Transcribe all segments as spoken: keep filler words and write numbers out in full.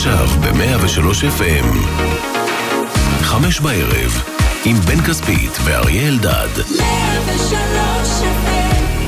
עכשיו ב-מאה ושלוש אף אם. חמש בערב, עם בן כספית ואריה אלדד. מאה ושלוש אף אם.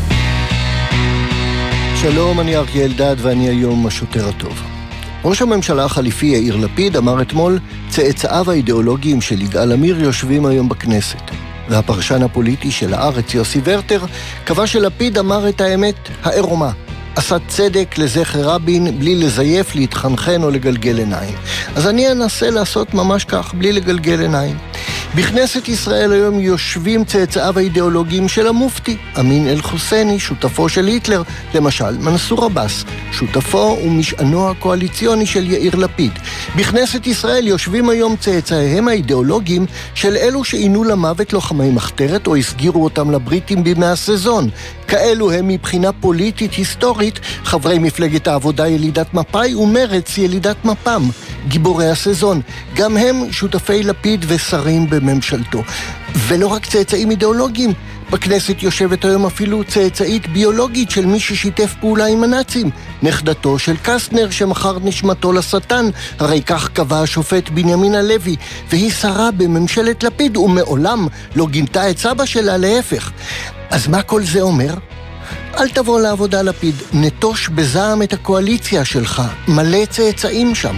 שלום, אני אריה אלדד ואני היום השוטר הטוב. ראש הממשלה החליפי יאיר לפיד אמר אתמול, צאצאיו האידיאולוגיים של יגאל עמיר יושבים היום בכנסת. והפרשן הפוליטי של הארץ יוסי ורטר קבע שלפיד אמר את האמת העירומה. עשה צדק לזכר רבין בלי לזייף, להתחנחן או לגלגל עיניים. אז אני אנסה לעשות ממש כך, בלי לגלגל עיניים. בכנסת ישראל היום יושבים צאצאיו האידיאולוגיים של המופתי, אמין אל-חוסייני, שותפו של היטלר, למשל מנסור עבאס, שותפו ומשענו הקואליציוני של יאיר לפיד. בכנסת ישראל יושבים היום צאצאיהם האידיאולוגיים של אלו שעינו למוות לוחמי מחתרת או הסגירו אותם לבריטים בימי הסזון. כאלו הם מבחינה פוליטית היסטורית חברי מפלגת העבודה ילידת מפא"י ומרץ ילידת מפ"ם, גיבורי הסזון. גם הם שותפי לפיד ושרים בממשלתו. ולא רק צאצאים אידיאולוגיים, בכנסת יושבת היום אפילו צאצאית ביולוגית של מי ששיתף פעולה עם הנאצים, נכדתו של קסטנר שמכר נשמתו לשטן, הרי כך קבע השופט בנימין הלוי, והיא שרה בממשלת לפיד ומעולם לא גינתה את סבא שלה, להפך. אז מה כל זה אומר? אל תבוא לעבודה לפיד, נטוש בזעם את הקואליציה שלך, מלא צאצאים שם.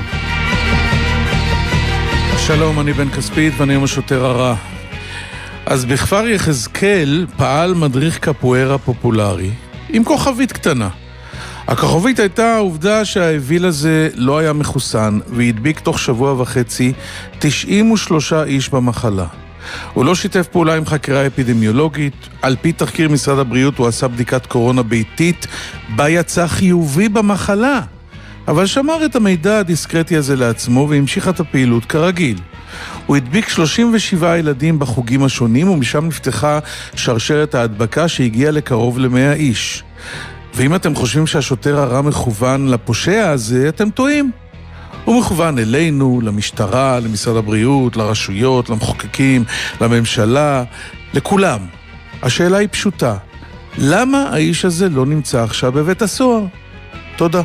שלום, אני בן כספית ואני היום השוטר הרע. אז בכפר יחזקאל פעל מדריך קפוארה פופולרי עם כוכבית קטנה. הכוכבית הייתה העובדה שהאוויל הזה לא היה מחוסן והדביק תוך שבוע וחצי תשעים ושלושה איש במחלה. הוא לא שיתף פעולה עם חקירה אפידמיולוגית. על פי תחקיר משרד הבריאות הוא עשה בדיקת קורונה ביתית בה יצא חיובי במחלה, אבל שמר את המידע הדיסקרטי הזה לעצמו והמשיך את הפעילות כרגיל. הוא הדביק שלושים ושבעה ילדים בחוגים השונים ומשם נפתחה שרשרת ההדבקה שהגיעה לקרוב למאה איש. ואם אתם חושבים שהשוטר הרע מכוון לפושע הזה, אתם טועים. הוא מכוון אלינו, למשטרה, למשרד הבריאות, לרשויות, למחוקקים, לממשלה, לכולם. השאלה היא פשוטה. למה האיש הזה לא נמצא עכשיו בבית הסוהר? תודה.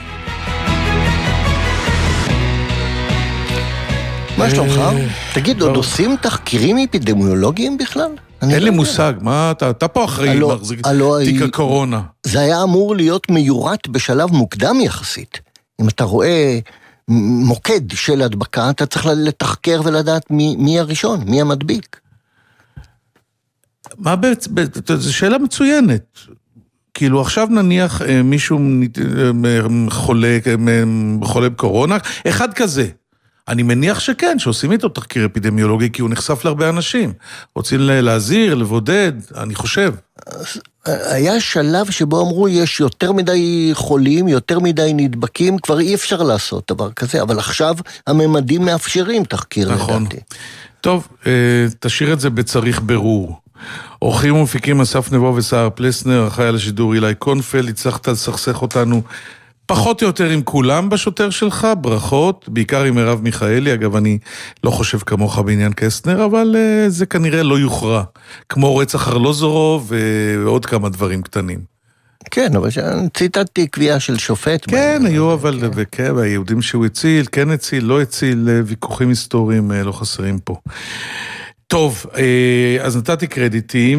מה שלומך? תגיד, עוד עושים תחקירים אפידמיולוגיים בכלל? אין לי מושג, מה אתה, אתה פה אחראי מחזיק תיק הקורונה. זה היה אמור להיות מיורט בשלב מוקדם יחסית. אם אתה רואה מוקד של הדבקה, אתה צריך לתחקר ולדעת מי, מי הראשון, מי המדביק. מה בעצם, זו שאלה מצוינת. כאילו עכשיו נניח מישהו חולה, חולה בקורונה, אחד כזה. אני מניח שכן, שעושים איתו תחקיר אפידמיולוגי, כי הוא נחשף להרבה אנשים. רוצים להזהיר, לבודד, אני חושב. היה שלב שבו אמרו, יש יותר מדי חולים, יותר מדי נדבקים, כבר אי אפשר לעשות דבר כזה, אבל עכשיו הממדים מאפשרים תחקיר, נכון. לדעתי. טוב, תשאיר את זה בצריך ברור. אורחים ומפיקים אסף נבו וסער פלסנר, אחראי על השידור אילי קונפל, הצלחת לסכסך אותנו פחות או יותר עם כולם בשוטר שלך, ברכות, בעיקר עם מרב מיכאלי. אגב, אני לא חושב כמוך בעניין קסטנר, אבל uh, זה כנראה לא יוכרע, כמו רצח ארלוזורוב ועוד כמה דברים קטנים. כן, אבל ציטטתי קביעה של שופט. כן, היו אבל, וכן, היהודים שהוא הציל, כן הציל, לא הציל, ויכוחים היסטוריים לא חסרים פה. טוב, אז נתתי קרדיטים,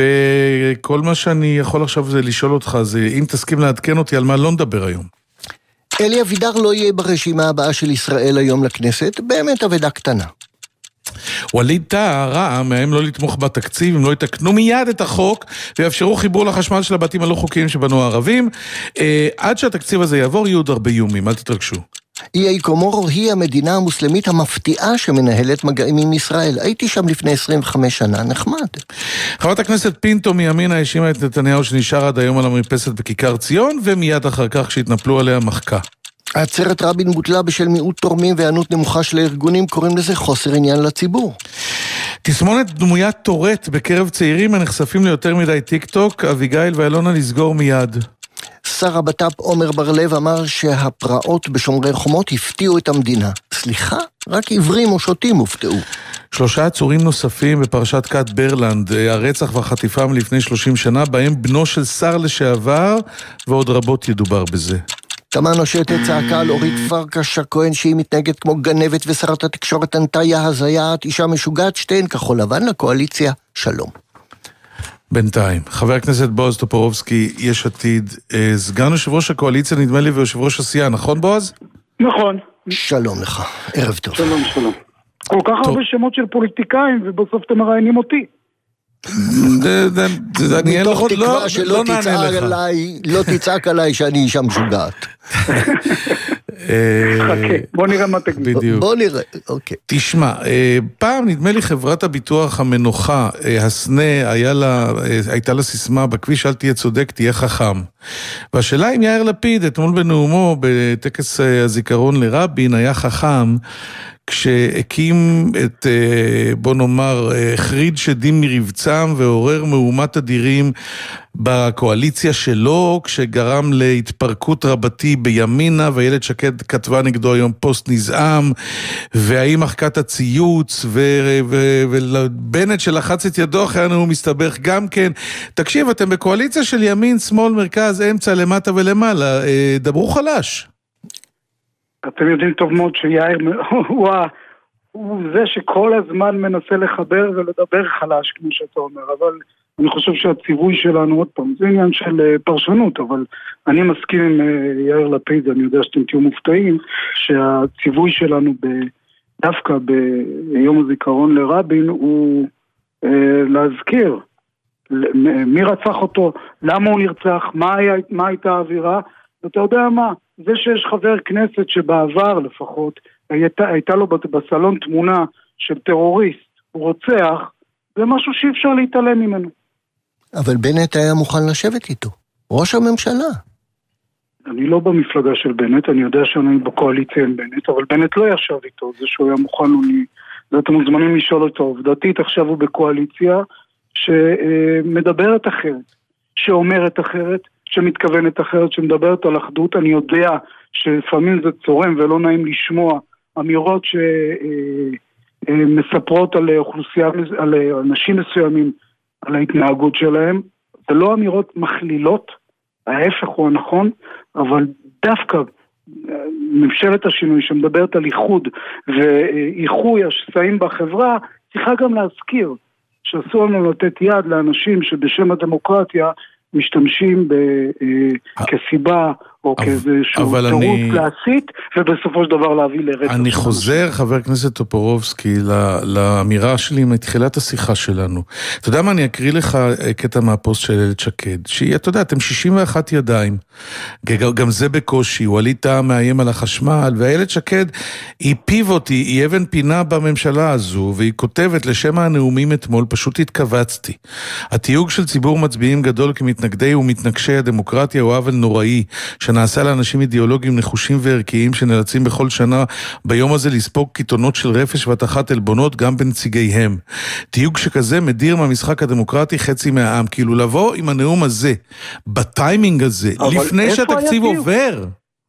וכל מה שאני יכול עכשיו זה לשאול אותך, זה אם תסכים לעדכן אותי על מה לא נדבר היום. אלי אבידר לא יהיה ברשימה הבאה של ישראל היום לכנסת, באמת עבודה קטנה. ווליד טאהא ראה מהם לא לתמוך בתקציב, אם לא יתקנו מיד את החוק, ויאפשרו חיבור לחשמל של הבתים הלא חוקיים שבנו הערבים. עד שהתקציב הזה יעבור, יהיו עוד הרבה איומים, אל תתרגשו. איי קומורו היא המדינה המוסלמית המפתיעה שמנהלת מגעים עם ישראל. הייתי שם לפני עשרים וחמש שנה, נחמד. חברת הכנסת פינטו מימינה האשימה את נתניהו שנשאר עד היום על המרפסת בכיכר ציון, ומיד אחר כך שהתנפלו עליה מחכה. עצרת רבין בוטלה בשל מיעוט תורמים והיענות נמוכה של הארגונים, קוראים לזה חוסר עניין לציבור. תסמונת דמוית טורט בקרב צעירים הנחשפים ליותר מדי טיק טוק, אביגיל ואלונה לסגור מיד. שר הבט"פ עומר בר-לב אמר שהפרעות בשומרי חומות הפתיעו את המדינה. סליחה? רק עיוורים או שוטים הופתעו. שלושה עצורים נוספים בפרשת קאט ברלנד, הרצח והחטיפה מלפני שלושים שנה, בהם בנו של שר לשעבר, ועוד רבות ידובר בזה. שמענו שתצעקה על אורית פרקש הכהן שהיא מתנהגת כמו גנבת, ושרת התקשורת ענתה יא הזיה, את אישה משוגעת, שתיהן כחול לבן לקואליציה, שלום. בינתיים, חבר הכנסת בועז טופורובסקי, יש עתיד, סגן יושב ראש הקואליציה נדמה לי ויושב ראש הסיעה, נכון בועז? נכון. שלום לך, ערב טוב. שלום, שלום. כל כך הרבה שמות של פוליטיקאים ובסוף אתם מראיינים אותי. מתוך תקווה שלא תצעק עליי שאני אישה משוגעת. חכה, בוא נראה מה תגיד. בוא נראה, אוקיי. תשמע, פעם נדמה לי חברת הביטוח המנוחה, הסנה, הייתה לה סיסמה, בכביש אל תהיה צודק, תהיה חכם. והשאלה אם יאיר לפיד, אתמול בנאומו, בטקס הזיכרון לרבין, היה חכם, כשהקים את, בוא נאמר, חריד שדים מרבצם ועורר מהומת אדירים בקואליציה שלו, כשגרם להתפרקות רבתי בימינה, והילד שקד כתבה נגדו היום פוסט נזעם, והאם מחקה את הציוץ, ובנט שלחץ את ידו אחרי הנאום מסתבך גם כן. תקשיב, אתם בקואליציה של ימין, שמאל, מרכז, אמצע, למטה ולמעלה, דברו חלש. אתם יודעים טוב מאוד שיאיר הוא, הוא זה שכל הזמן מנסה לחבר ולדבר חלש, כמו שאתה אומר, אבל אני חושב שהציווי שלנו, עוד פעם, זה עניין של פרשנות, אבל אני מסכים עם יאיר לפיד, אני יודע שאתם תהיו מופתעים, שהציווי שלנו דווקא ביום הזיכרון לרבין הוא אה, להזכיר מי רצח אותו, למה הוא נרצח, מה, היה, מה הייתה האווירה, ואתה יודע מה, זה שיש חבר כנסת שבעבר לפחות, הייתה, הייתה לו בסלון תמונה של טרוריסט, הוא רוצח, זה משהו שאי אפשר להתעלם ממנו. אבל בנט היה מוכן לשבת איתו, ראש הממשלה. אני לא במפלגה של בנט, אני יודע שאני בקואליציה עם בנט, אבל בנט לא ישב איתו, זה שהוא היה מוכן לו, ואתם מוזמנים לשאול אותו, עובדתית עכשיו הוא בקואליציה שמדברת אחרת, שאומרת אחרת, שמתכוונת אחרת, שמדברת על אחדות. אני יודע שלפעמים זה צורם ולא נעים לשמוע אמירות שמספרות על אוכלוסייה, על אנשים מסוימים, על ההתנהגות שלהם. זה לא אמירות מכלילות, ההפך הוא הנכון, אבל דווקא ממשלת השינוי שמדברת על איחוד ואיחוי השסעים בחברה, צריכה גם להזכיר שאסור לנו לתת יד לאנשים שבשם הדמוקרטיה משתמשים כסיבה או כאיזשהו תירוץ להסית, ובסופו של דבר להביא לרצח. אני חוזר, חבר הכנסת טופורובסקי, לאמירה שלי מתחילת השיחה שלנו. אתה יודע מה, אני אקריא לך קטע מהפוסט של איילת שקד, שהיא, אתה יודע, אתם שישים ואחת ידיים, גם זה בקושי, הוא עליתה מאיים על החשמל, ואיילת שקד היא פיבוט, היא אבן פינה בממשלה הזו, והיא כותבת לשם הנאומים אתמול, פשוט התכווצתי. התיוג של ציבור מצביעים גדול כמתנגדי ומתנגשי הדמוקרטיה הוא עוול נוראי, שנעשה לאנשים אידיאולוגיים נחושים וערכיים שנאלצים בכל שנה ביום הזה לספוג קיתונות של רפש והתחת אלבונות גם בנציגיהם. תיוג שכזה מדיר מהמשחק הדמוקרטי חצי מהעם, כאילו לבוא עם הנאום הזה, בטיימינג הזה, לפני שהתקציב עובר.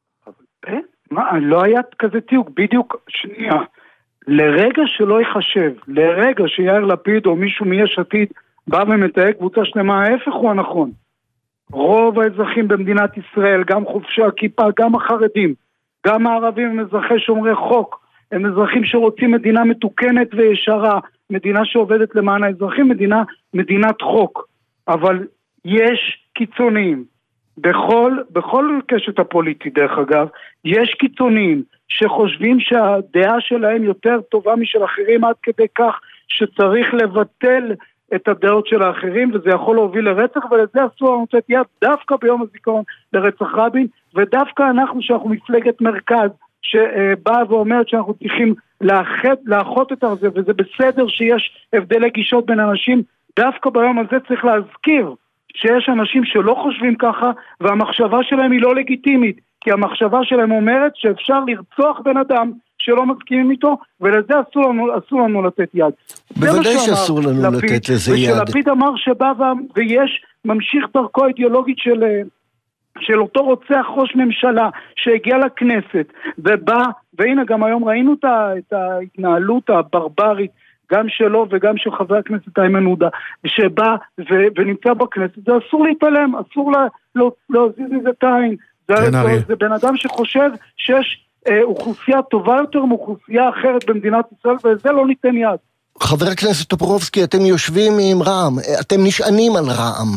מה, לא היה כזה תיוג, בדיוק, שנייה, לרגע שלא יחשב, לרגע שיאיר לפיד או מישהו מיש עתיד בא ומתאג קבוצה שלמה, ההפך הוא הנכון. רוב האזרחים במדינת ישראל, גם חובשי הכיפה, גם החרדים, גם הערבים הם אזרחי שומרי חוק, הם אזרחים שרוצים מדינה מתוקנת וישרה, מדינה שעובדת למען האזרחים, מדינה, מדינת חוק. אבל יש קיצוניים, בכל, בכל קשת הפוליטית דרך אגב, יש קיצוניים שחושבים שהדעה שלהם יותר טובה משל אחרים, עד כדי כך שצריך לבטל את הדעות של האחרים, וזה יכול להוביל לרצח, ולזה אסור לנו לתת יד דווקא ביום הזיכרון לרצח רבין, ודווקא אנחנו שאנחנו מפלגת מרכז, שבאה ואומרת שאנחנו צריכים לאחד, לאחות את זה, וזה בסדר שיש הבדלי גישות בין אנשים, דווקא ביום הזה צריך להזכיר שיש אנשים שלא חושבים ככה, והמחשבה שלהם היא לא לגיטימית, כי המחשבה שלהם אומרת שאפשר לרצוח בן אדם שלא מסכימים איתו, ולזה אסור לנו, אסור לנו לתת יד. בוודאי שאסור לנו לפיד, לתת לזה יד. ושלפיד אמר שבא ויש ממשיך דרכו האידיאולוגית של, של אותו רוצח ראש ממשלה שהגיע לכנסת, ובא, והנה גם היום ראינו את ההתנהלות הברברית, גם שלו וגם של חבר הכנסת איימן עודה, שבא ו, ונמצא בכנסת, זה אסור להתעלם, אסור לה, לא, להזיז איזה תיים, זה, זה, זה בן אדם שחושב שיש אה, אוכלוסייה טובה יותר מאוכלוסייה אחרת במדינת ישראל, וזה לא ניתן יד. חבר הכנסת טופורובסקי, אתם יושבים עם רע"מ, אתם נשענים על רע"מ,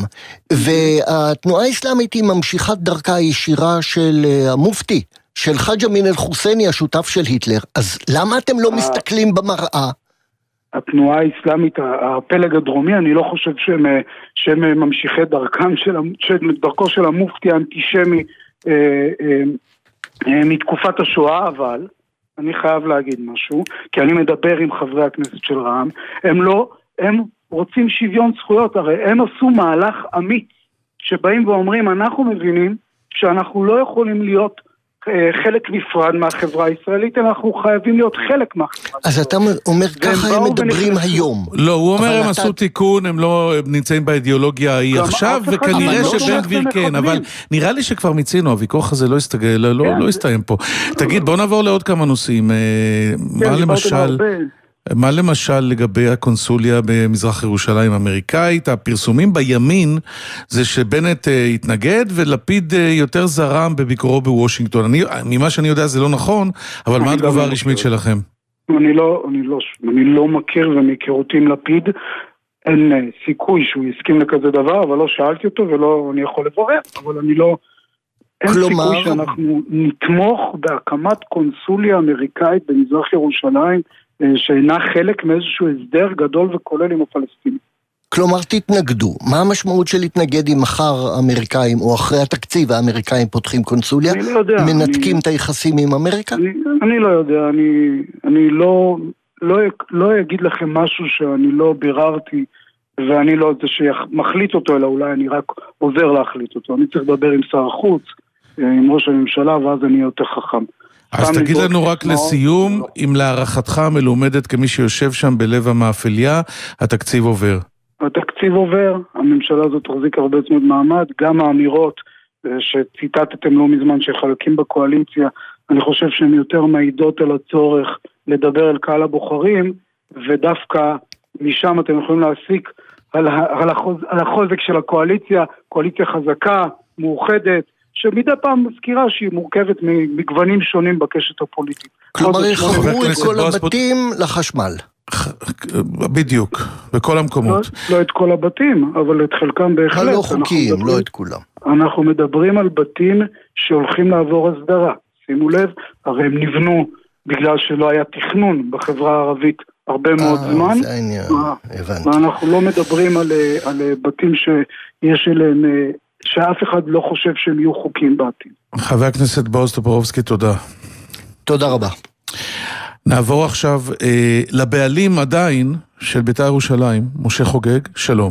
והתנועה האסלאמית היא ממשיכת דרכה הישירה של המופתי, של חאג' אמין אל-חוסייני, השותף של היטלר. אז למה אתם לא מסתכלים במראה? התנועה האסלאמית, הפלג הדרומי, אני לא חושב שהם, שהם ממשיכי דרכם של, של דרכו של המופתי האנטישמי אה, אה, אה, מתקופת השואה, אבל אני חייב להגיד משהו, כי אני מדבר עם חברי הכנסת של רע"מ, הם לא, הם רוצים שוויון זכויות, הרי הם עשו מהלך אמיץ, שבאים ואומרים, אנחנו מבינים שאנחנו לא יכולים להיות חלק נפרד מהחברה הישראלית, אנחנו חייבים להיות חלק מהחברה. אז אתה אומר, ככה הם מדברים היום. לא, הוא אומר, הם עשו תיקון, הם לא נמצאים באידיאולוגיה ההיא עכשיו, וכנראה שבן גביר כן, אבל נראה לי שכבר מיצינו, הוויכוח הזה לא הסתיים פה. תגיד, בוא נעבור לעוד כמה נושאים. מה למשל... מה למשל לגבי הקונסוליה במזרח ירושלים האמריקאית? הפרסומים בימין זה שבנט התנגד ולפיד יותר זרם בביקורו בוושינגטון. אני, ממה שאני יודע זה לא נכון, אבל מה התגובה הרשמית שלכם? אני לא, אני לא, אני לא מכיר ומכירותי עם לפיד, אין סיכוי שהוא יסכים לכזה דבר, אבל לא שאלתי אותו ולא, אני יכול לברר, אבל אני לא, אין כלומר... סיכוי שאנחנו נתמוך בהקמת קונסוליה אמריקאית במזרח ירושלים, שאינה חלק מאיזשהו הסדר גדול וכולל עם הפלסטינים. כלומר, תתנגדו. מה המשמעות של להתנגד אם מחר האמריקאים, או אחרי התקציב האמריקאים פותחים קונסוליה? אני לא יודע. מנתקים אני... את היחסים עם אמריקה? אני, אני לא יודע. אני, אני לא, לא, לא אגיד לכם משהו שאני לא ביררתי, ואני לא זה שמחליט אותו, אלא אולי אני רק עוזר להחליט אותו. אני צריך לדבר עם שר החוץ, עם ראש הממשלה, ואז אני יותר חכם. אז תגיד לנו רק לסיום, אם להערכתך המלומדת כמי שיושב שם בלב המאפליה, התקציב עובר. התקציב עובר, הממשלה הזאת תחזיק הרבה זמן מעמד, גם האמירות שציטטתם לא מזמן שחלקים בקואליציה, אני חושב שהן יותר מעידות על הצורך לדבר על קהל הבוחרים, ודווקא משם אתם יכולים להסיק על, על, החוז, על החוזק של הקואליציה, קואליציה חזקה, מאוחדת, שמדי פעם מזכירה שהיא מורכבת מגוונים שונים בקשת הפוליטית. כלומר, יחברו את כל הבתים לחשמל. בדיוק, בכל המקומות. לא את כל הבתים, אבל את חלקם בהחלט. הלא חוקיים, לא את כולם. אנחנו מדברים על בתים שהולכים לעבור הסדרה. שימו לב, הרי הם נבנו בגלל שלא היה תכנון בחברה הערבית הרבה מאוד זמן. זה העניין, הבנתי. ואנחנו לא מדברים על בתים שיש אליהם... שאף אחד לא חושב שהם יהיו חוקים בעתיד. חבר הכנסת בועז טופורובסקי, תודה. תודה רבה. נעבור עכשיו אה, לבעלים עדיין של בית"ר ירושלים, משה חוגג, שלום.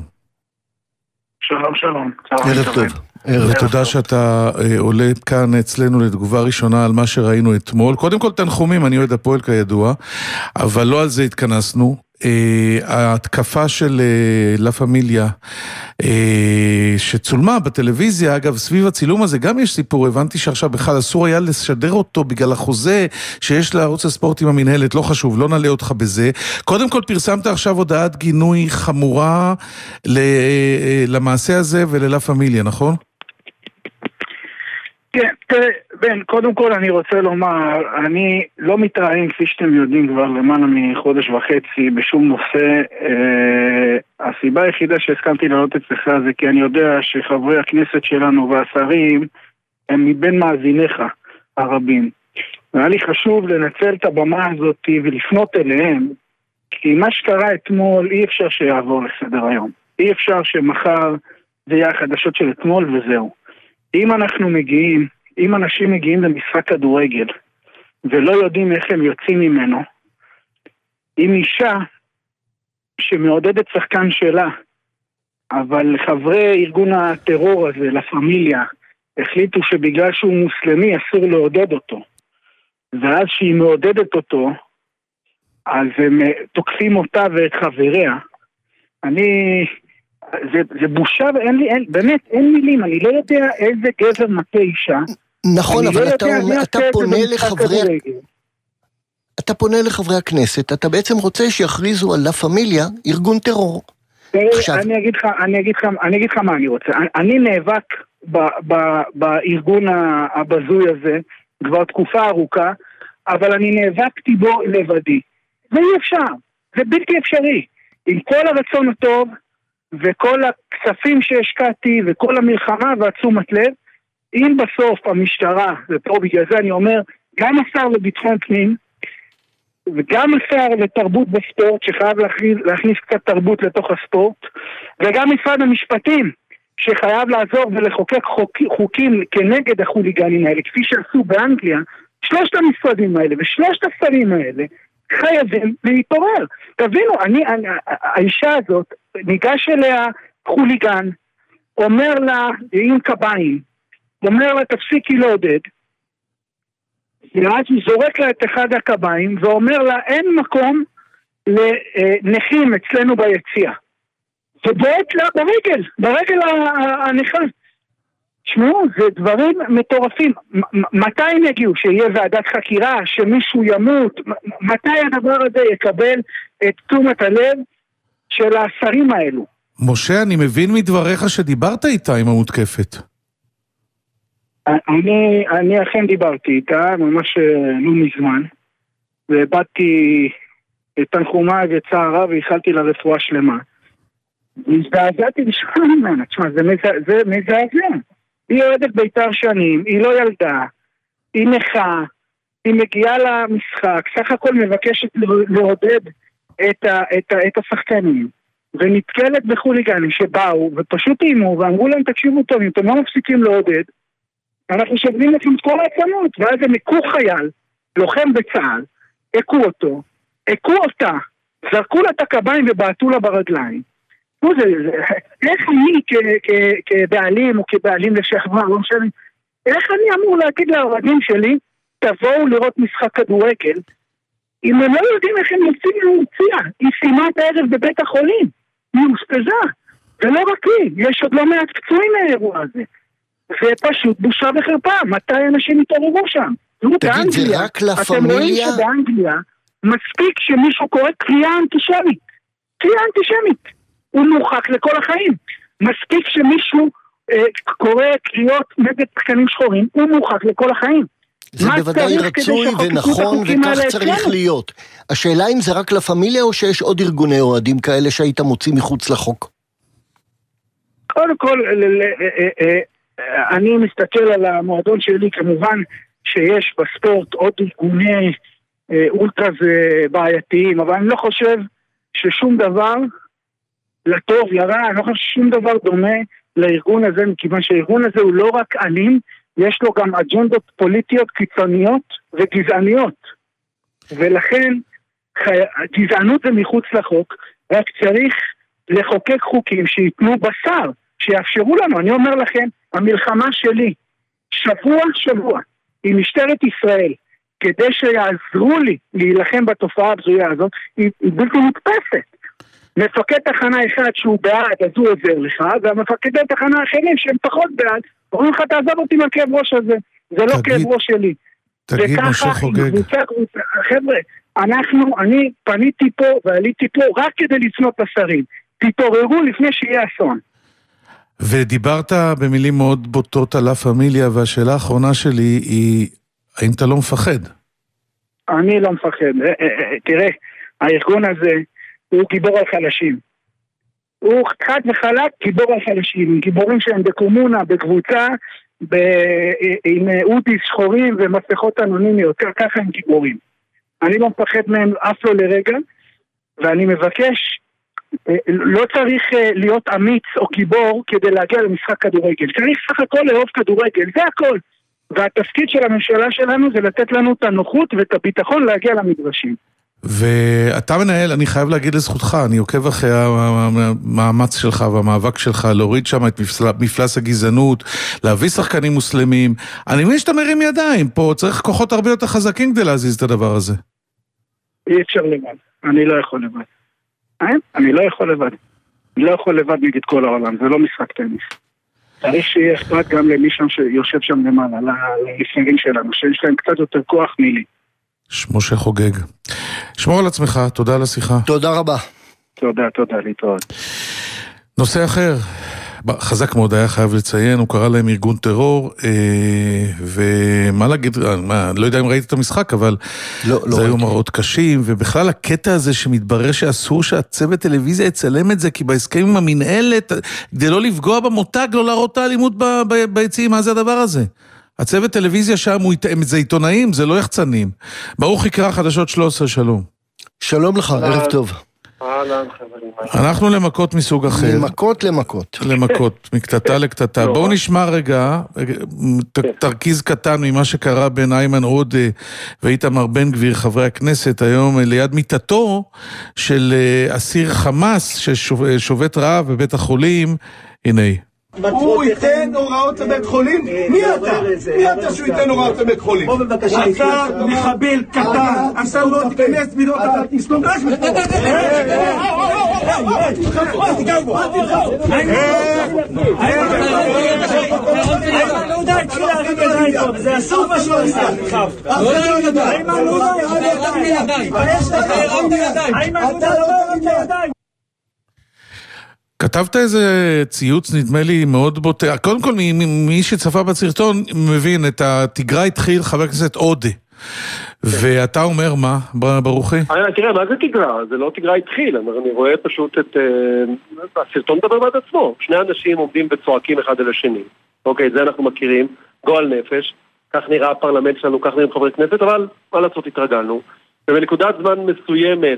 שלום, שלום. ערב טוב. ותודה שאתה אה, עולה כאן אצלנו לתגובה ראשונה על מה שראינו אתמול. קודם כל תנחומים, אני אוהד הפועל כידוע, אבל לא על זה התכנסנו. Uh, ההתקפה של uh, לה פמיליה uh, שצולמה בטלוויזיה, אגב סביב הצילום הזה גם יש סיפור, הבנתי שעכשיו בכלל אסור היה לשדר אותו בגלל החוזה שיש לערוץ הספורט עם המנהלת, לא חשוב, לא נעלה אותך בזה. קודם כל פרסמת עכשיו הודעת גינוי חמורה ל, uh, למעשה הזה וללה פמיליה, נכון? כן, תראה, בן, קודם כל אני רוצה לומר, אני לא מתראיין כפי שאתם יודעים כבר למעלה מחודש וחצי בשום נושא. אה, הסיבה היחידה שהסכמתי לעלות אצלך זה כי אני יודע שחברי הכנסת שלנו והשרים הם מבין מאזיניך הרבים. והיה לי חשוב לנצל את הבמה הזאת ולפנות אליהם, כי מה שקרה אתמול אי אפשר שיעבור לסדר היום. אי אפשר שמחר זה יהיה החדשות של אתמול וזהו. אם אנחנו מגיעים, אם אנשים מגיעים למשחק כדורגל ולא יודעים איך הם יוצאים ממנו, אם אישה שמעודדת שחקן שלה, אבל חברי ארגון הטרור הזה, לה פמיליה, החליטו שבגלל שהוא מוסלמי אסור לעודד אותו, ואז שהיא מעודדת אותו, אז הם תוקפים אותה ואת חבריה. אני... זה, זה בושה ואין לי, אין, באמת, אין מילים, אני לא יודע איזה גבר מטה אישה. נכון, אבל לא אתה, אומר, אתה פונה לחברי... אתה פונה לחברי הכנסת, אתה בעצם רוצה שיכריזו על לה פמיליה ארגון טרור. עכשיו... אני אגיד לך, אני אגיד לך, אני אגיד לך מה אני רוצה. אני, אני נאבק ב- ב- בארגון הבזוי הזה כבר תקופה ארוכה, אבל אני נאבקתי בו לבדי. זה אי אפשר, זה בלתי אפשרי. עם כל הרצון הטוב וכל הכספים שהשקעתי וכל המלחמה והתשומת לב, אם בסוף המשטרה, ופה בגלל זה אני אומר, גם השר לביטחון פנים וגם השר לתרבות בספורט שחייב להכניס, להכניס קצת תרבות לתוך הספורט, וגם משרד המשפטים שחייב לעזור ולחוקק חוק, חוקים כנגד החוליגנים האלה, כפי שעשו באנגליה, שלושת המשרדים האלה ושלושת השרים האלה חייבים להתעורר. תבינו, אני, אני, האישה הזאת ניגש אליה חוליגן, אומר לה, עם קביים, אומר לה תפסיקי לעודד, ואז הוא זורק לה את אחד הקביים ואומר לה אין מקום לנכים אצלנו ביציאה, ובועט לה ברגל, ברגל הנכה. שמעו, זה דברים מטורפים. מתי הם יגיעו? שיהיה ועדת חקירה, שמישהו ימות? מתי הדבר הזה יקבל את תשומת הלב של השרים האלו? משה, אני מבין מדבריך שדיברת איתה עם המותקפת. אני, אני אכן דיברתי איתה, ממש לא מזמן, ובאתי את תנחומה וצערה והחלתי לה רפואה שלמה. והזדעזעתי לשמוע ממנה, תשמע, זה, זה מזעזע. היא אוהדת בית"ר שנים, היא לא ילדה, היא נכה, היא מגיעה למשחק, סך הכל מבקשת לעודד את, ה, את, ה, את השחקנים, ונתקלת בחוליגנים שבאו ופשוט אימו ואמרו להם תקשיבו טוב, אם אתם לא מפסיקים לעודד, אנחנו שווים לכם את כל העצמות, ואז הם הכו חייל, לוחם בצה"ל, הכו אותו, הכו אותה, זרקו לה את הקביים ובעטו לה ברגליים. זה, זה, איך אני כ, כ, כבעלים או כבעלים לשחברה, לא משנה, איך אני אמור להגיד לאוהדים שלי, תבואו לראות משחק כדורגל, אם הם לא יודעים איך הם יוצאים להוציאה, היא סיימה את הערב בבית החולים, היא אושפזה, ולא רק היא, יש עוד לא מעט פצועים מהאירוע הזה. זה פשוט בושה וחרפה, מתי אנשים התעוררו שם? תגיד, זה רק לפמיליה? אתם רואים שבאנגליה מספיק שמישהו קורא קריאה אנטישמית, קריאה אנטישמית. הוא מורחק לכל החיים. מספיק שמישהו אה, קורא קריאות נגד שחקנים שחורים, הוא מורחק לכל החיים. זה בוודאי רצוי ונכון וכך צריך להיות. השאלה אם זה רק לפמיליה או שיש עוד ארגוני אוהדים כאלה שהיית מוציא מחוץ לחוק? קודם כל, אני מסתכל על המועדון שלי, כמובן שיש בספורט עוד ארגוני אולטרס בעייתיים, אבל אני לא חושב ששום דבר לטוב, לרע, אני לא חושב ששום דבר דומה לארגון הזה, מכיוון שהארגון הזה הוא לא רק אלים, יש לו גם אג'נדות פוליטיות קיצוניות וגזעניות. ולכן, גזענות זה מחוץ לחוק, רק צריך לחוקק חוקים שיתנו בשר, שיאפשרו לנו. אני אומר לכם, המלחמה שלי, שבוע שבוע, עם משטרת ישראל, כדי שיעזרו לי להילחם בתופעה הבזויה הזאת, היא בלתי נתפסת. מפקד תחנה אחד שהוא בעד, אז הוא עוזר לך, והמפקדי תחנה אחרים שהם פחות בעד, אומרים לך תעזוב אותי מהכאב ראש הזה, זה לא כאב ראש שלי. תגיד משה חוגג. חבר'ה, אנחנו, אני פניתי פה ועליתי פה רק כדי לצנות את השרים. תתעוררו לפני שיהיה אסון. ודיברת במילים מאוד בוטות על הפמיליה, והשאלה האחרונה שלי היא, האם אתה לא מפחד? אני לא מפחד. תראה, הארגון הזה הוא גיבור על חלשים. הוא חד וחלק גיבור על חלשים. גיבורים שהם בקומונה, בקבוצה, ב... עם אודיס שחורים ומסכות אנונימיות. ככה הם גיבורים. אני לא מפחד מהם אף לא לרגע, ואני מבקש, לא צריך להיות אמיץ או גיבור כדי להגיע למשחק כדורגל. צריך סך הכל לאהוב כדורגל, זה הכל. והתפקיד של הממשלה שלנו זה לתת לנו את הנוחות ואת הביטחון להגיע למדרשים. ואתה מנהל, אני חייב להגיד לזכותך, אני עוקב אחרי המאמץ שלך והמאבק שלך, להוריד שם את מפלס הגזענות, להביא שחקנים מוסלמים. אני מבין שאתה מרים ידיים, פה צריך כוחות הרבה יותר חזקים כדי להזיז את הדבר הזה. אי אפשר לבד, אני לא יכול לבד. אני לא יכול לבד. אני לא יכול לבד נגד כל העולם, זה לא משחק טניס. צריך שיהיה אכפת גם למישהו שיושב שם למעלה, לנפגעים שלנו, שיש להם קצת יותר כוח מילי. משה חוגג. שמור על עצמך, תודה על השיחה. תודה רבה. תודה, תודה, להתראות. נושא אחר, חזק מאוד היה חייב לציין, הוא קרא להם ארגון טרור, ומה להגיד, לא יודע אם ראית את המשחק, אבל זה היו מראות קשים, ובכלל הקטע הזה שמתברר שאסור שהצוות טלוויזיה יצלם את זה, כי בהסכם עם המנהלת, כדי לא לפגוע במותג, לא להראות את האלימות ביציעים, מה זה הדבר הזה? הצוות טלוויזיה שם הוא יתאם, זה עיתונאים, זה לא יחצנים. ברוך יקרא חדשות שלוש עשרה, שלום. שלום לך, ערב טוב. אנחנו למכות מסוג אחר. למכות למכות. למכות, מקטטה לקטטה. בואו נשמע רגע, תרכיז קטן ממה שקרה בין איימן עודה ואיתמר בן גביר, חברי הכנסת, היום ליד מיטתו של אסיר חמאס ששובת רעב בבית החולים. הנה. הוא ייתן הוראות לבית חולים? מי אתה? מי אתה שהוא ייתן הוראות לבית חולים? אתה מחבל קטן, אתה לא תיכנס ולא אתה תסלום רק מפה. זה אסור מה שהוא עושה. איימן עודה, איימן עודה, כתבת איזה ציוץ, נדמה לי, מאוד בוטה. קודם כל, מי שצפה בסרטון מבין, את התגרה התחיל חבר הכנסת עודה. ואתה אומר מה, ברוכי? תראה, מה זה תגרה? זה לא תגרה התחיל. אני רואה פשוט את... הסרטון מדבר בעד עצמו. שני אנשים עומדים וצועקים אחד אל השני. אוקיי, את זה אנחנו מכירים. גועל נפש. כך נראה הפרלמנט שלנו, כך נראים חברי כנסת, אבל מה לעשות, התרגלנו. ובנקודת זמן מסוימת,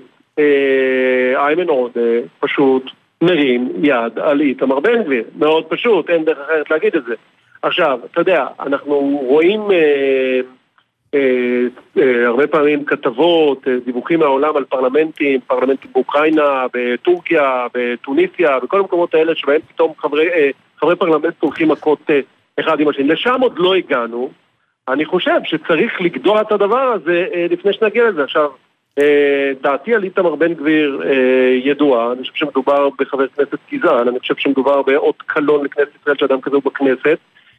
איימן עודה פשוט... מרים יד על איתמר בן גביר. מאוד פשוט, אין דרך אחרת להגיד את זה. עכשיו, אתה יודע, אנחנו רואים אה, אה, אה, הרבה פעמים כתבות, אה, דיווחים מהעולם על פרלמנטים, פרלמנטים באוקראינה, בטורקיה, בטוניסיה, בכל המקומות האלה שבהם פתאום חברי, אה, חברי פרלמנט הולכים מכות אה, אחד עם השני. לשם עוד לא הגענו. אני חושב שצריך לגדוע את הדבר הזה אה, לפני שנגיע לזה. עכשיו, דעתי על איתמר בן גביר ידועה, אני חושב שמדובר בחבר כנסת גזען, אני חושב שמדובר בעוד קלון לכנסת ישראל שאדם כזה הוא בכנסת,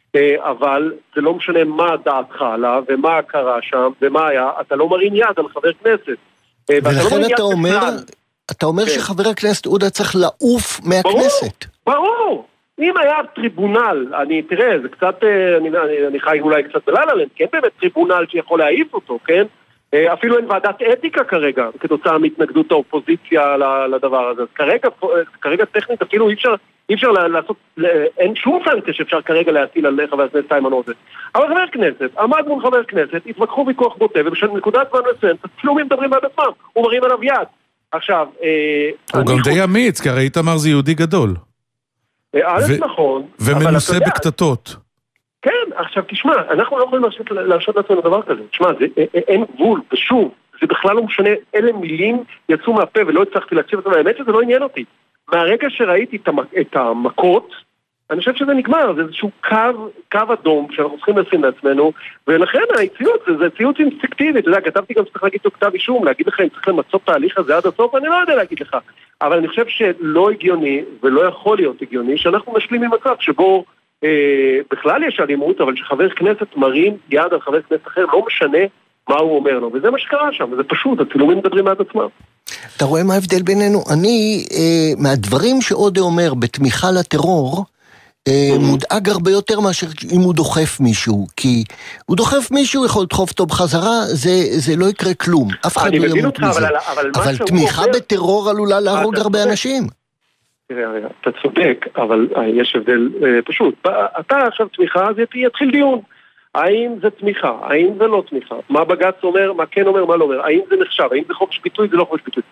אבל זה לא משנה מה דעתך עליו ומה קרה שם ומה היה, אתה לא מרים יד על חבר כנסת. ולכן אתה אומר, אתה אומר שחבר הכנסת עודה צריך לעוף מהכנסת. ברור, אם היה טריבונל, אני תראה, זה קצת, אני חי אולי קצת בלללנד, כן באמת טריבונל שיכול להעיף אותו, כן? אפילו אין ועדת אתיקה כרגע, כתוצאה מהתנגדות האופוזיציה לדבר הזה. אז כרגע, כרגע טכנית אפילו אי אפשר, אי אפשר לעשות, אין שום סנקציה שאפשר כרגע להטיל על חבר הכנסת איימן עודה. אבל חבר כנסת, עמד מול חבר כנסת, התווכחו ויכוח בוטה, ובנקודת זמן מסוימת, הצלומים מדברים בעד עצמם, הוא מרים עליו יד. עכשיו, הוא גם די אמיץ, כי הרי איתמר זה יהודי גדול. א' נכון. ומנוסה בקטטות. כן, עכשיו תשמע, אנחנו לא יכולים להרשות לעצמנו דבר כזה. תשמע, זה, אין גבול, ושוב, זה בכלל לא משנה, אלה מילים יצאו מהפה ולא הצלחתי להקשיב את זה, האמת שזה לא עניין אותי. מהרגע שראיתי את המכות, אני חושב שזה נגמר, זה איזשהו קו, קו אדום שאנחנו צריכים לשים לעצמנו, ולכן הציוץ, זה ציוץ אינסטינקטיבי, אתה יודע, כתבתי גם שצריך להגיד לו כתב אישום, להגיד לך אם צריך למצוא תהליך הזה עד הסוף, אני לא יודע להגיד לך. אבל אני חושב שלא הגיוני, ולא יכול להיות הגיוני, שאנחנו משלים עם מצב שבו בכלל יש אלימות, אבל שחבר כנסת מרים יד על חבר כנסת אחר, לא משנה מה הוא אומר לו, וזה מה שקרה שם, וזה פשוט, הצילומים מדברים מעד עצמם. אתה רואה מה ההבדל בינינו? אני, מהדברים שעודה אומר בתמיכה לטרור, מודאג הרבה יותר מאשר אם הוא דוחף מישהו, כי הוא דוחף מישהו, יכול לדחוף אותו בחזרה, זה לא יקרה כלום, אף אחד לא ימות מזה. אבל תמיכה בטרור עלולה להרוג הרבה אנשים. תראה, אתה צודק, אבל יש הבדל פשוט. אתה עכשיו תמיכה, אז יתחיל דיון. האם זה תמיכה? האם זה לא תמיכה? מה בג"ץ אומר? מה כן אומר? מה לא אומר? האם זה נחשב? האם זה חופש ביטוי? זה לא חופש ביטוי.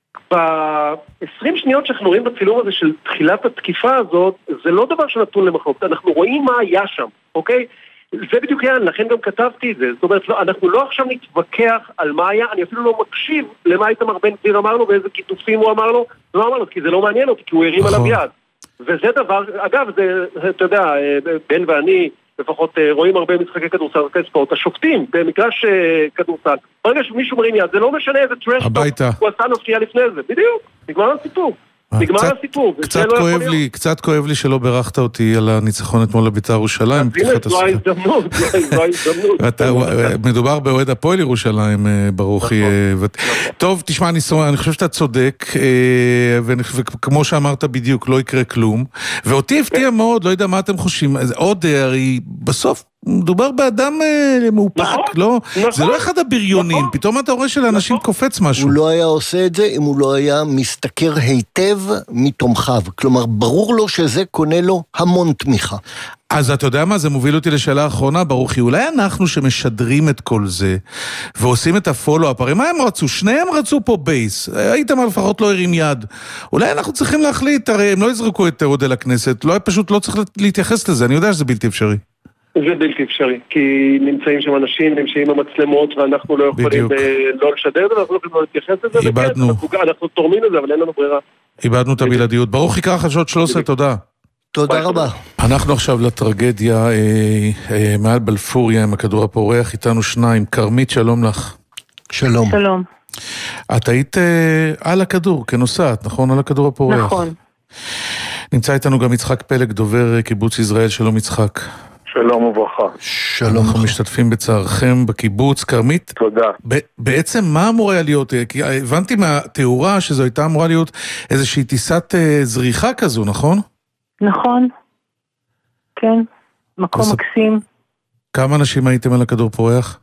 ב-עשרים שניות שאנחנו רואים בצילום הזה של תחילת התקיפה הזאת, זה לא דבר שנתון למחלוקת. אנחנו רואים מה היה שם, אוקיי? זה בדיוק היה, לכן גם כתבתי את זה. זאת אומרת, אנחנו לא עכשיו נתווכח על מה היה, אני אפילו לא מקשיב למה איתמר בן גביר אמר לו, ואיזה כיתופים הוא אמר לו, לא אמר לו, כי זה לא מעניין אותי, כי הוא הרים עליו יד. וזה דבר, אגב, זה, אתה יודע, בן ואני לפחות רואים הרבה משחקי כדורסל וספורט, השופטים במגרש כדורסל, ברגע שמישהו מרים יד, זה לא משנה איזה טרש הוא עשה נופייה לפני זה, בדיוק, נגמר הסיפור. נגמר הסיפור. קצת כואב לי, קצת כואב לי שלא ברכת אותי על הניצחון אתמול לבית"ר ירושלים. זו ההזדמנות, זו ההזדמנות. מדובר באוהד הפועל ירושלים, ברוכי. טוב, תשמע, אני חושב שאתה צודק, וכמו שאמרת בדיוק, לא יקרה כלום. ואותי הפתיע מאוד, לא יודע מה אתם חושבים, עוד הרי בסוף מדובר באדם מאופק, לא? זה לא אחד הבריונים, פתאום אתה רואה שלאנשים קופץ משהו. הוא לא היה עושה את זה אם הוא לא היה מסתכר היטב מתומכיו, כלומר ברור לו שזה קונה לו המון תמיכה. אז אתה יודע מה, זה מוביל אותי לשאלה האחרונה, ברוכי, אולי אנחנו שמשדרים את כל זה, ועושים את הפולו-אפ, הרי מה הם רצו? שניהם רצו פה בייס, הייתם לפחות לא הרים יד, אולי אנחנו צריכים להחליט, הרי הם לא יזרקו את אוהד לכנסת, לא, פשוט לא צריך להתייחס לזה, אני יודע שזה בלתי אפשרי. זה בלתי אפשרי, כי נמצאים שם אנשים, נמצאים במצלמות, ואנחנו לא יכולים לא לשדר, ואנחנו לא יכולים לא להתייחס לזה, איבדנו. אנחנו תורמים לזה, אבל אין לנו ברירה. איבדנו את הבלעדיות. ברוך יקרא חדשות שלוש עשרה, תודה. תודה רבה. אנחנו עכשיו לטרגדיה אה, אה, מעל בלפוריה עם הכדור הפורח, איתנו שניים. קרמית, שלום לך. שלום. שלום. את היית אה, על הכדור, כנוסעת, נכון? על הכדור הפורח. נכון. נמצא איתנו גם יצחק פלג, דובר קיבוץ ישראל. שלום יצחק. שלום וברכה. שלום. אנחנו משתתפים בצערכם בקיבוץ. קרמית, תודה. ב- בעצם מה אמור היה להיות? כי הבנתי מהתיאורה שזו הייתה אמורה להיות איזושהי טיסת אה, זריחה כזו, נכון? נכון. כן. מקום וס... מקסים. כמה אנשים הייתם על הכדור פורח?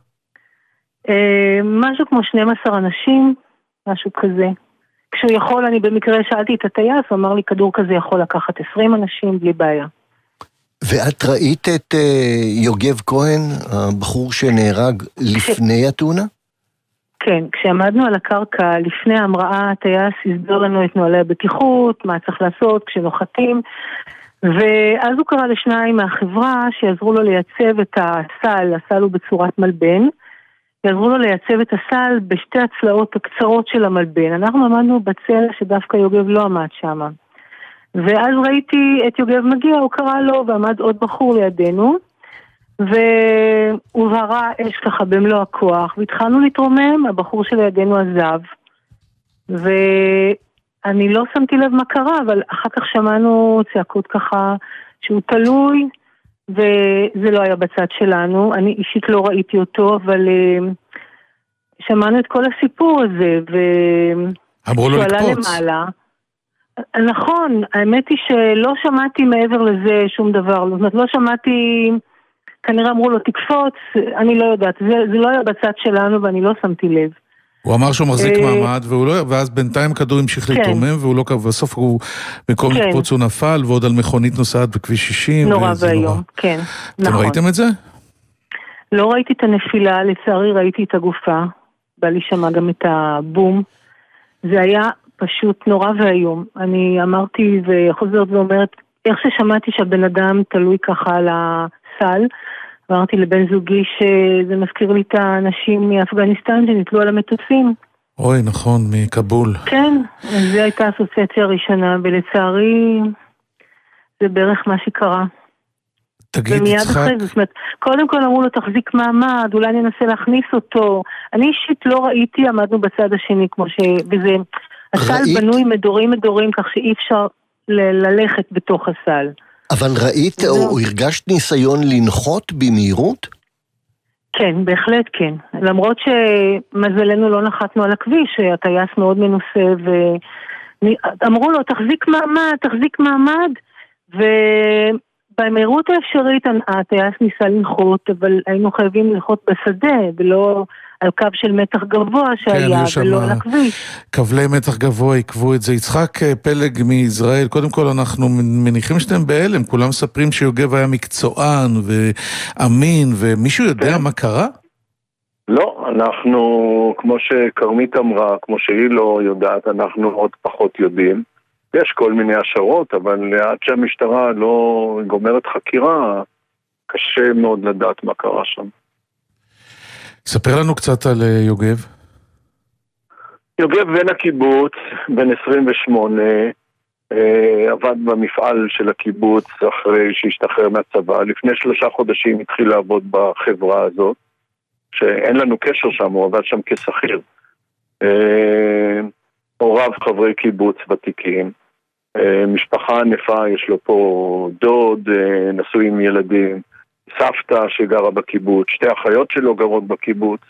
אה, משהו כמו שנים עשר אנשים, משהו כזה. כשהוא יכול, אני במקרה שאלתי את הטייס, הוא אמר לי כדור כזה יכול לקחת עשרים אנשים בלי בעיה. ואת ראית את uh, יוגב כהן, הבחור שנהרג לפני התאונה? כן, כשעמדנו על הקרקע לפני ההמראה, הטייס הסביר לנו את נוהלי הבטיחות, מה צריך לעשות כשנוחתים, ואז הוא קרא לשניים מהחברה שיעזרו לו לייצב את הסל, הסל הוא בצורת מלבן, יעזרו לו לייצב את הסל בשתי הצלעות הקצרות של המלבן. אנחנו עמדנו בצל שדווקא יוגב לא עמד שם. ואז ראיתי את יוגב מגיע, הוא קרא לו ועמד עוד בחור לידינו, והוא הראה אש ככה במלוא הכוח, והתחלנו להתרומם, הבחור שלידינו עזב, ואני לא שמתי לב מה קרה, אבל אחר כך שמענו צעקות ככה שהוא תלוי, וזה לא היה בצד שלנו, אני אישית לא ראיתי אותו, אבל שמענו את כל הסיפור הזה, אמרו לו לקפוץ. למעלה, נכון, האמת היא שלא שמעתי מעבר לזה שום דבר, זאת אומרת, לא שמעתי, כנראה אמרו לו תקפוץ, אני לא יודעת, זה, זה לא היה בצד שלנו ואני לא שמתי לב. הוא אמר שהוא מחזיק מעמד, לא, ואז בינתיים כדור המשיך להתרומם, והוא לא, ובסוף הוא, במקום כן. לקפוץ הוא נפל, ועוד על מכונית נוסעת בכביש שישים. נורא והיום, כן, אתם נכון. ראיתם את זה? לא ראיתי את הנפילה, לצערי ראיתי את הגופה, בא לי שמה גם את הבום, זה היה פשוט נורא והיום. אני אמרתי וחוזרת ואומרת, איך ששמעתי שהבן אדם תלוי ככה על הסל, אמרתי לבן זוגי שזה מזכיר לי את האנשים מאפגניסטן שנתלו על המטוסים. אוי, נכון, מקבול. כן, זו הייתה האסוציאציה הראשונה, ולצערי זה בערך מה שקרה. תגיד, ומיד יצחק... אחרי זה, זאת אומרת, קודם כל אמרו לו תחזיק מעמד, אולי ננסה להכניס אותו. אני אישית לא ראיתי, עמדנו בצד השני כמו ש... וזה... הסל ראית... בנוי מדורים מדורים כך שאי אפשר ל- ללכת בתוך הסל. אבל ראית או, או הרגשת ניסיון לנחות במהירות? כן, בהחלט כן. למרות שמזלנו לא נחתנו על הכביש, הטייס מאוד מנוסה, ואמרו לו תחזיק מעמד, תחזיק מעמד, ובמהירות האפשרית הטייס ניסה לנחות, אבל היינו חייבים לנחות בשדה, ולא... על קו של מתח גבוה שהיה, כן, ולא על הכביש. קבלי מתח גבוה עקבו את זה. יצחק פלג מישראל, קודם כל אנחנו מניחים שאתם בהלם, כולם מספרים שיוגב היה מקצוען ואמין, ומישהו יודע כן. מה קרה? לא, אנחנו, כמו שקרמית אמרה, כמו שהיא לא יודעת, אנחנו עוד פחות יודעים. יש כל מיני השערות, אבל עד שהמשטרה לא גומרת חקירה, קשה מאוד לדעת מה קרה שם. ספר לנו קצת על יוגב. יוגב בן הקיבוץ, בן עשרים ושמונה, אה, עבד במפעל של הקיבוץ אחרי שהשתחרר מהצבא. לפני שלושה חודשים התחיל לעבוד בחברה הזאת, שאין לנו קשר שם, הוא עבד שם כשכיר. אה, הוריו חברי קיבוץ ותיקים. משפחה ענפה, יש לו פה דוד, נשוי עם ילדים, סבתא שגרה בקיבוץ, שתי אחיות שלו גרות בקיבוץ.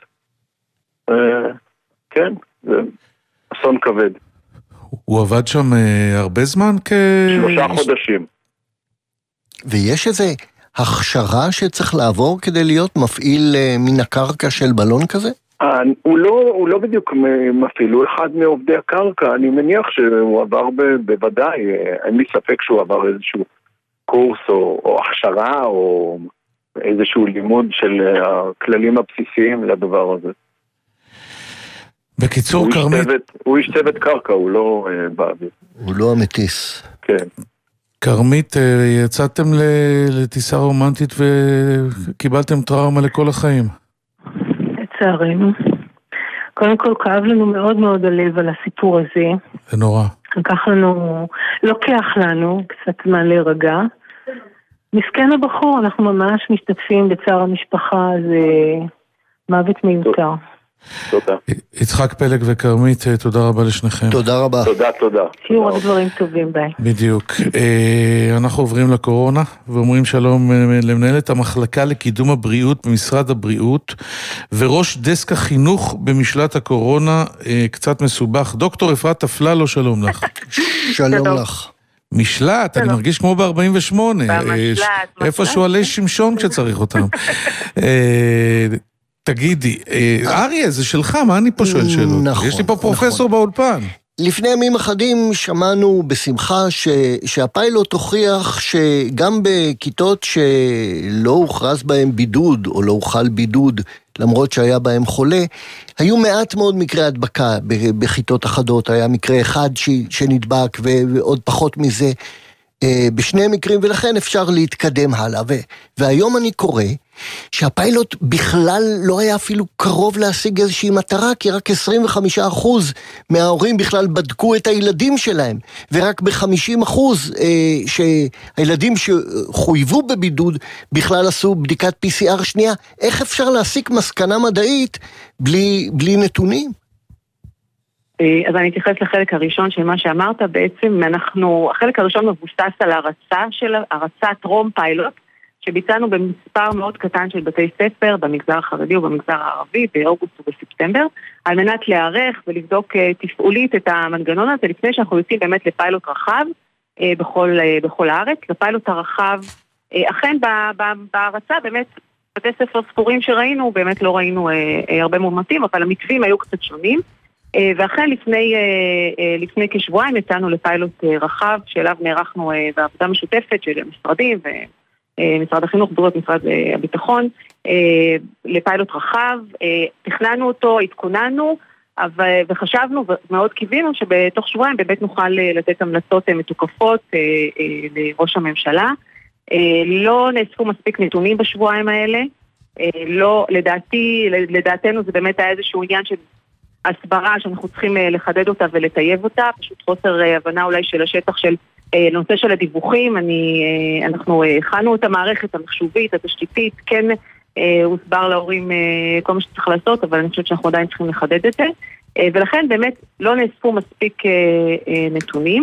כן, זה אסון כבד. הוא עבד שם הרבה זמן כ... שלושה חודשים. ויש איזה הכשרה שצריך לעבור כדי להיות מפעיל מן הקרקע של בלון כזה? הוא לא, הוא לא בדיוק מפעיל, הוא אחד מעובדי הקרקע, אני מניח שהוא עבר בוודאי, אין לי ספק שהוא עבר איזשהו קורס או, או הכשרה או איזשהו לימוד של הכללים הבסיסיים לדבר הזה. בקיצור, קרמית... הוא איש צוות קרקע, הוא לא uh, באוויר. הוא לא המטיס. כן. קרמית, uh, יצאתם לטיסה רומנטית וקיבלתם טראומה לכל החיים. לצערנו. קודם כל, כאב לנו מאוד מאוד הלב על הסיפור הזה. זה נורא. לקח לנו, לוקח לנו קצת זמן להירגע. מסכן הבחור, אנחנו ממש משתתפים בצער המשפחה, זה מוות מיותר. תודה. יצחק פלג וקרמית, תודה רבה לשניכם. תודה רבה. תודה, תודה. שיהיו רק דברים טובים ביי. בדיוק. אנחנו עוברים לקורונה ואומרים שלום למנהלת המחלקה לקידום הבריאות במשרד הבריאות וראש דסק החינוך במשלט הקורונה, קצת מסובך, דוקטור אפרת אפללו, שלום לך. שלום לך. משלט, אני מרגיש כמו ב-ארבעים ושמונה. במשלט. איפה שואלי שמשון כשצריך אותם. תגידי, אריה, זה שלך, מה אני פה שואל שאלות? נכון. יש לי פה פרופסור באולפן. לפני ימים אחדים שמענו בשמחה ש, שהפיילוט הוכיח שגם בכיתות שלא הוכרז בהם בידוד, או לא הוחל בידוד, למרות שהיה בהם חולה, היו מעט מאוד מקרי הדבקה בכיתות אחדות, היה מקרה אחד ש, שנדבק ועוד פחות מזה בשני מקרים, ולכן אפשר להתקדם הלאה. ו, והיום אני קורא שהפיילוט בכלל לא היה אפילו קרוב להשיג איזושהי מטרה, כי רק עשרים וחמישה אחוז מההורים בכלל בדקו את הילדים שלהם, ורק ב-חמישים אחוז אה, שהילדים שחויבו בבידוד בכלל עשו בדיקת פי סי אר שנייה. איך אפשר להסיק מסקנה מדעית בלי, בלי נתונים? אז אני אתייחס לחלק הראשון של מה שאמרת. בעצם אנחנו, החלק הראשון מבוסס על הרצה של הרצת רום פיילוט, שביצענו במספר מאוד קטן של בתי ספר במגזר החרדי ובמגזר הערבי באוגוסט ובספטמבר, על מנת להיערך ולבדוק תפעולית את המנגנון הזה לפני שאנחנו יוצאים באמת לפיילוט רחב בכל, בכל הארץ. לפיילוט הרחב, אכן בהרצה באמת בתי ספר ספורים שראינו, באמת לא ראינו הרבה מומתים, אבל המתווים היו קצת שונים, ואכן לפני, לפני כשבועיים יצאנו לפיילוט רחב שאליו נערכנו בעבודה משותפת של משרדים ו... משרד החינוך, בריאות, משרד הביטחון, לפיילוט רחב, תכננו אותו, התכוננו, וחשבנו ומאוד קיווינו שבתוך שבועיים באמת נוכל לתת המלצות מתוקפות לראש הממשלה. לא נאספו מספיק נתונים בשבועיים האלה, לא, לדעתי, לדעתנו זה באמת היה איזשהו עניין של הסברה שאנחנו צריכים לחדד אותה ולטייב אותה, פשוט חוסר הבנה אולי של השטח של לנושא של הדיווחים. אני, אנחנו הכנו את המערכת המחשובית, התשתיתית, כן הוסבר להורים כל מה שצריך לעשות, אבל אני חושבת שאנחנו עדיין צריכים לחדד את זה, ולכן באמת לא נאספו מספיק נתונים.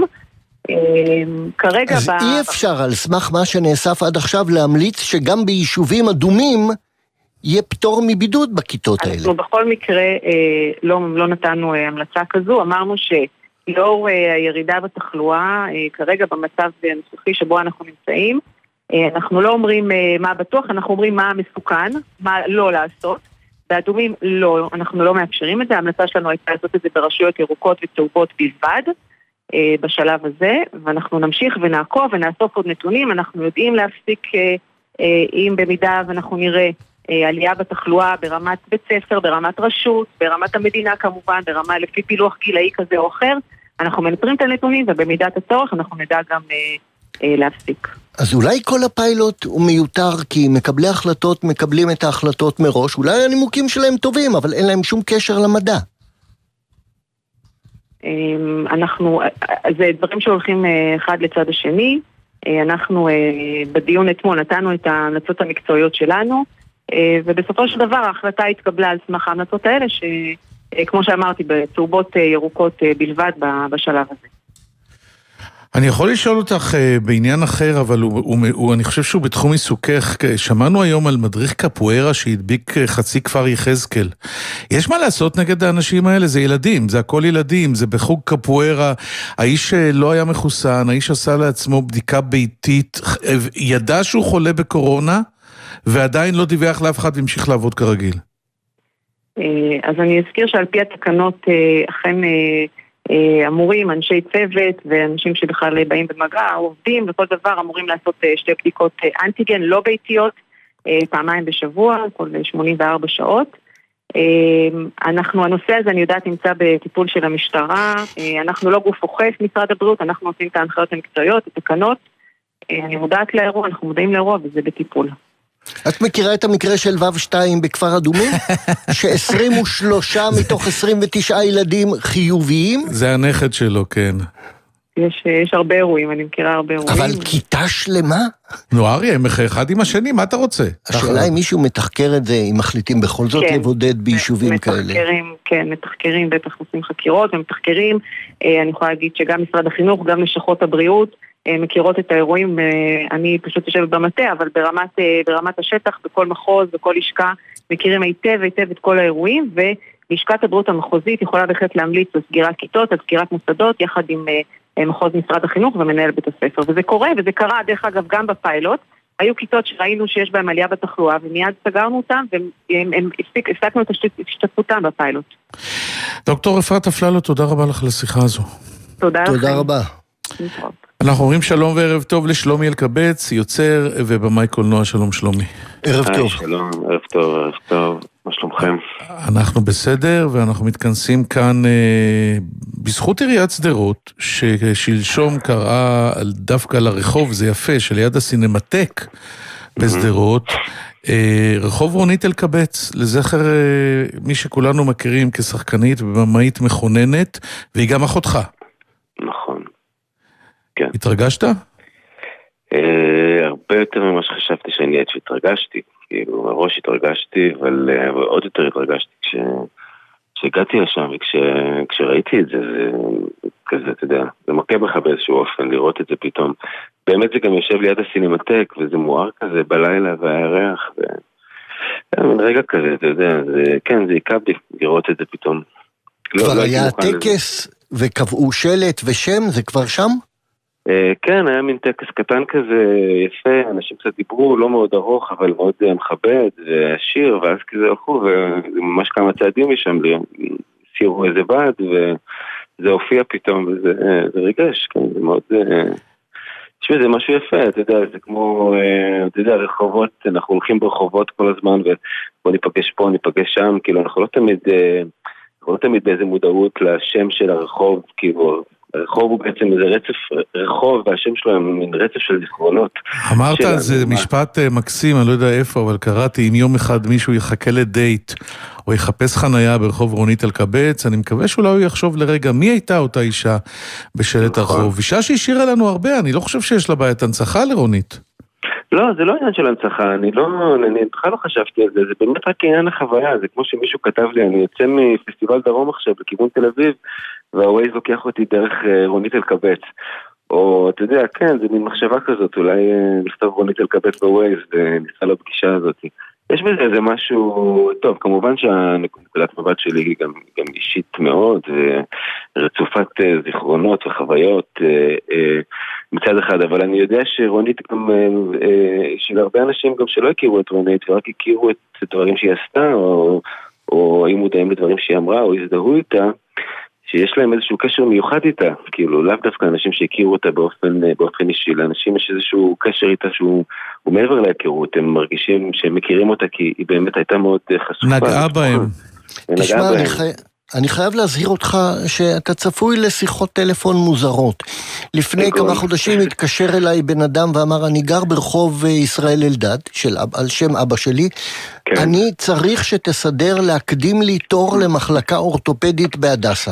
כרגע אז ב... אי אפשר על סמך מה שנאסף עד עכשיו להמליץ שגם ביישובים אדומים יהיה פטור מבידוד בכיתות האלה. אנחנו בכל מקרה לא, לא נתנו המלצה כזו, אמרנו ש... לאור הירידה בתחלואה, כרגע במצב הנוכחי שבו אנחנו נמצאים, אנחנו לא אומרים מה בטוח, אנחנו אומרים מה מסוכן, מה לא לעשות. באדומים לא, אנחנו לא מאפשרים את זה, ההמלצה שלנו הייתה לעשות את זה ברשויות ירוקות וצהובות בלבד, בשלב הזה, ואנחנו נמשיך ונעקוב ונאסוף עוד נתונים. אנחנו יודעים להפסיק אם במידה ואנחנו נראה עלייה בתחלואה ברמת בית ספר, ברמת רשות, ברמת המדינה כמובן, ברמה לפי פילוח גילאי כזה או אחר, אנחנו מנטרים את הנתונים ובמידת הצורך אנחנו נדע גם אה, אה, להפסיק. אז אולי כל הפיילוט הוא מיותר כי מקבלי החלטות מקבלים את ההחלטות מראש, אולי הנימוקים שלהם טובים אבל אין להם שום קשר למדע. אה, אנחנו, זה דברים שהולכים אה, אחד לצד השני. אה, אנחנו אה, בדיון אתמול נתנו את ההמלצות המקצועיות שלנו, ובסופו של דבר ההחלטה התקבלה על סמך ההמלצות האלה, שכמו שאמרתי, בצהובות ירוקות בלבד בשלב הזה. אני יכול לשאול אותך בעניין אחר, אבל הוא, הוא, הוא, אני חושב שהוא בתחום עיסוקך. שמענו היום על מדריך קפוארה שהדביק חצי כפר יחזקאל. יש מה לעשות נגד האנשים האלה? זה ילדים, זה הכל ילדים, זה בחוג קפוארה. האיש לא היה מחוסן, האיש עשה לעצמו בדיקה ביתית, ידע שהוא חולה בקורונה, ועדיין לא דיווח לאף אחד והמשיך לעבוד כרגיל. אז אני אזכיר שעל פי התקנות אכן אמורים אנשי צוות ואנשים שבכלל באים במגע, עובדים וכל דבר אמורים לעשות שתי בדיקות אנטיגן לא ביתיות, פעמיים בשבוע, כל שמונים וארבע שעות. אנחנו, הנושא הזה אני יודעת נמצא בטיפול של המשטרה, אנחנו לא גוף אוכף משרד הבריאות, אנחנו עושים את ההנחיות המקצועיות, את התקנות, אני מודעת לאירוע, אנחנו מודעים לאירוע וזה בטיפול. את מכירה את המקרה של וו שתיים בכפר אדומים? ש-עשרים ושלושה מתוך עשרים ותשעה ילדים חיוביים? זה הנכד שלו, כן. יש, יש הרבה אירועים, אני מכירה הרבה אירועים. אבל כיתה שלמה? נו אריה, הם אחד עם השני, מה אתה רוצה? השאלה אם מישהו מתחקר את זה, אם מחליטים בכל זאת כן, לבודד ביישובים כאלה. מתחקרים, כן, מתחקרים, בטח עושים חקירות ומתחקרים. אני יכולה להגיד שגם משרד החינוך, גם לשכות הבריאות, מכירות את האירועים, אני פשוט יושבת במטה, אבל ברמת, ברמת השטח, בכל מחוז, בכל לשכה, מכירים היטב היטב את כל האירועים, ולשכת הבריאות המחוזית יכולה בהחלט להמליץ על סגירת כיתות, על סגירת מוסדות, יחד עם מחוז משרד החינוך ומנהל בית הספר. וזה קורה, וזה קרה דרך אגב גם בפיילוט. היו כיתות שראינו שיש בהם עלייה בתחלואה, ומיד סגרנו אותם, והפסקנו את השתתפותם בפיילוט. דוקטור אפרת אפללו, תודה רבה לך לשיחה הזו. תודה לכם. תודה רבה. אנחנו אומרים שלום וערב טוב לשלומי אלקבץ, יוצר ובמאי קולנוע. שלום שלומי. ערב טוב. שלום, ערב טוב, ערב טוב. מה שלומכם? אנחנו בסדר, ואנחנו מתכנסים כאן אה, בזכות עיריית שדרות, ששלשום קראה דווקא לרחוב, זה יפה, שליד הסינמטק בשדרות, אה, רחוב רונית אלקבץ, לזכר אה, מי שכולנו מכירים כשחקנית ובמאית מכוננת, והיא גם אחותך. נכון. כן. התרגשת? אה, הרבה יותר ממה שחשבתי שאני עד שהתרגשתי. כאילו, מראש התרגשתי, אבל uh, עוד יותר התרגשתי כש... כשהגעתי לשם, וכשראיתי את זה, זה כזה, אתה יודע, זה מכה בך באיזשהו אופן, לראות את זה פתאום. באמת זה גם יושב ליד הסינמטק, וזה מואר כזה בלילה, והירח, ו... מן רגע כזה, אתה יודע, זה... כן, זה עיקב לי לראות את זה פתאום. כבר לא, היה לא טקס, וקבעו שלט ושם, זה כבר שם? כן, היה מין טקס קטן כזה יפה, אנשים קצת דיברו, לא מאוד ארוך, אבל מאוד מכבד ועשיר, ואז כזה הלכו, וממש כמה צעדים משם, סירו איזה בד, וזה הופיע פתאום, וזה זה ריגש, כן, זה מאוד... תשמע, זה משהו יפה, אתה יודע, זה כמו, אתה יודע, רחובות, אנחנו הולכים ברחובות כל הזמן, ובוא ניפגש פה, ניפגש שם, כאילו, אנחנו לא תמיד, אנחנו לא תמיד באיזה מודעות לשם של הרחוב, כאילו... הרחוב הוא בעצם איזה רצף רחוב, והשם שלו הם מין רצף של זיכרונות. אמרת, זה משפט מקסים, אני לא יודע איפה, אבל קראתי, אם יום אחד מישהו יחכה לדייט, או יחפש חנייה ברחוב רונית אלקבץ, אני מקווה שאולי הוא יחשוב לרגע, מי הייתה אותה אישה בשלט הרחוב? אישה שהשאירה לנו הרבה, אני לא חושב שיש לה בעיית הנצחה לרונית. לא, זה לא עניין של הנצחה, אני לא, אני בכלל לא חשבתי על זה, זה באמת רק עניין החוויה, זה כמו שמישהו כתב לי, אני יוצא מפסטיבל דרום עכשיו, לכיוון תל אביב, והווייז לוקח אותי דרך רונית אלקבץ. או, אתה יודע, כן, זה מין מחשבה כזאת, אולי נכתוב רונית אלקבץ בווייז, וניסה לפגישה הזאת. יש בזה איזה משהו, טוב, כמובן שהנקודת מבט שלי היא גם, גם אישית מאוד, ורצופת זיכרונות וחוויות מצד אחד, אבל אני יודע שרונית גם, של הרבה אנשים גם שלא הכירו את רונית, ורק הכירו את הדברים שהיא עשתה, או, או היו מודעים לדברים שהיא אמרה, או הזדהו איתה, שיש להם איזשהו קשר מיוחד איתה, כאילו, לאו דווקא אנשים שהכירו אותה באופן, באופן אישי, לאנשים יש איזשהו קשר איתה שהוא מעבר להכירות, הם מרגישים שהם מכירים אותה כי היא באמת הייתה מאוד חשופה. נגעה בהם. תשמע, אני, חי... אני חייב להזהיר אותך שאתה צפוי לשיחות טלפון מוזרות. לפני כמה חודשים התקשר אליי בן אדם ואמר, אני גר ברחוב ישראל אלדד, של... על שם אבא שלי, כן. אני צריך שתסדר להקדים לי תור למחלקה אורתופדית בהדסה.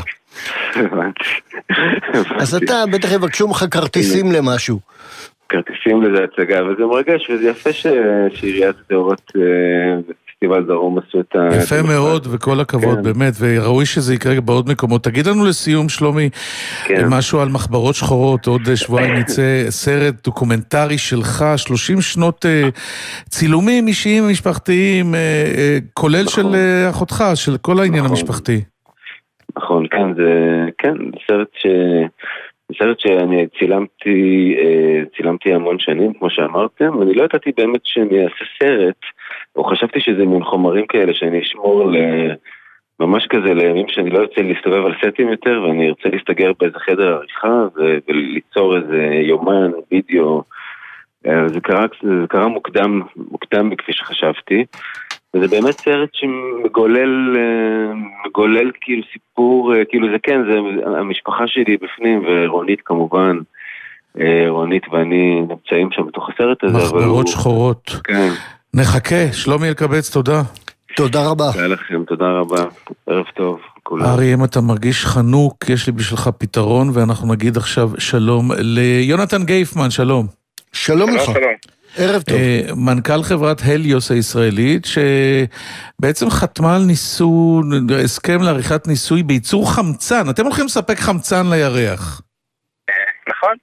אז אתה בטח יבקשו לך כרטיסים למשהו. כרטיסים לזה הצגה, אבל זה מרגש, וזה יפה שעיריית שדרות פסטיבל דרום עשו את ה... יפה מאוד, וכל הכבוד, כן. באמת, וראוי שזה יקרה בעוד מקומות. תגיד לנו לסיום, שלומי, כן. משהו על מחברות שחורות, עוד שבועיים יצא סרט דוקומנטרי שלך, שלושים שנות uh, צילומים אישיים ומשפחתיים, uh, uh, כולל נכון. של uh, אחותך, של כל העניין נכון. המשפחתי. נכון, כן, זה, כן, סרט ש... סרט שאני צילמתי, צילמתי המון שנים, כמו שאמרתם, ואני לא ידעתי באמת שאני אעשה סרט, או חשבתי שזה מין חומרים כאלה שאני אשמור ממש כזה לימים שאני לא יוצא להסתובב על סטים יותר, ואני ארצה להסתגר באיזה חדר עריכה, וליצור איזה יומן, וידאו. זה קרה, זה קרה מוקדם, מוקדם מכפי שחשבתי, וזה באמת סרט שמגולל, מגולל כאילו סיפור, כאילו זה כן, זה המשפחה שלי בפנים, ורונית כמובן, רונית ואני נמצאים שם בתוך הסרט הזה. מחברות שחורות. כן. נחכה, שלומי אלקבץ, תודה. תודה רבה. תודה לכם, תודה רבה. ערב טוב. ארי, אם אתה מרגיש חנוק, יש לי בשבילך פתרון, ואנחנו נגיד עכשיו שלום ליונתן גייפמן, שלום. שלום לך. ערב טוב. מנכ"ל חברת הליוס הישראלית, שבעצם חתמה על ניסוי, הסכם לעריכת ניסוי בייצור חמצן. אתם הולכים לספק חמצן לירח. נכון.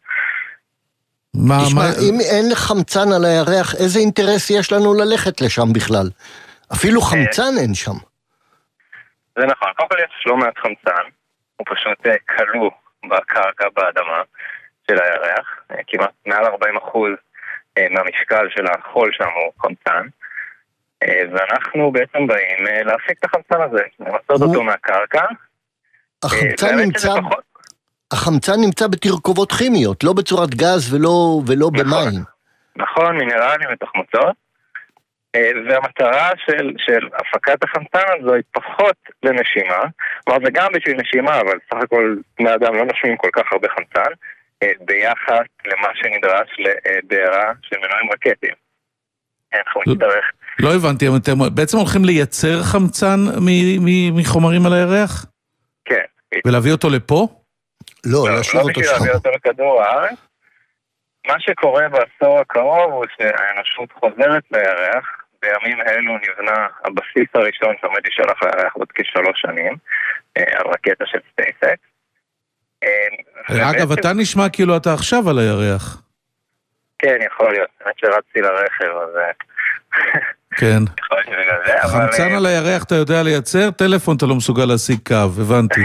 תשמע, אם אין חמצן על הירח, איזה אינטרס יש לנו ללכת לשם בכלל? אפילו חמצן אין שם. זה נכון, קודם כל יש לא מעט חמצן, הוא פשוט כלוא בקרקע באדמה של הירח, כמעט מעל ארבעים אחוז מהמשקל של החול שם הוא חמצן, ואנחנו בעצם באים להפיק את החמצן הזה, למצות אותו מהקרקע. החמצן נמצא, החמצן נמצא בתרכובות כימיות, לא בצורת גז ולא, ולא במים. נכון, מינרלים ותחמוצות, והמטרה של, של הפקת החמצן הזו היא פחות לנשימה, כלומר זה גם בשביל נשימה, אבל סך הכל בני אדם לא נשמים כל כך הרבה חמצן, ביחס למה שנדרש לבעירה של מנועים רקטיים. אנחנו נצטרך... לא הבנתי, אתם בעצם הולכים לייצר חמצן מחומרים על הירח? כן. ולהביא אותו לפה? לא, להשאיר אותו שם. לא בשביל להביא אותו לכדור הארץ. מה שקורה בעשור הקרוב הוא שהאנושות חוזרת לירח, בימים אלו נבנה הבסיס הראשון שעומד להישלח לירח עוד כשלוש שנים, הרקטה של ספייסקס. אגב, אתה נשמע כאילו אתה עכשיו על הירח. כן, יכול להיות. באמת שרצתי לרכב, אז... כן. חמצן על הירח אתה יודע לייצר, טלפון אתה לא מסוגל להשיג קו, הבנתי.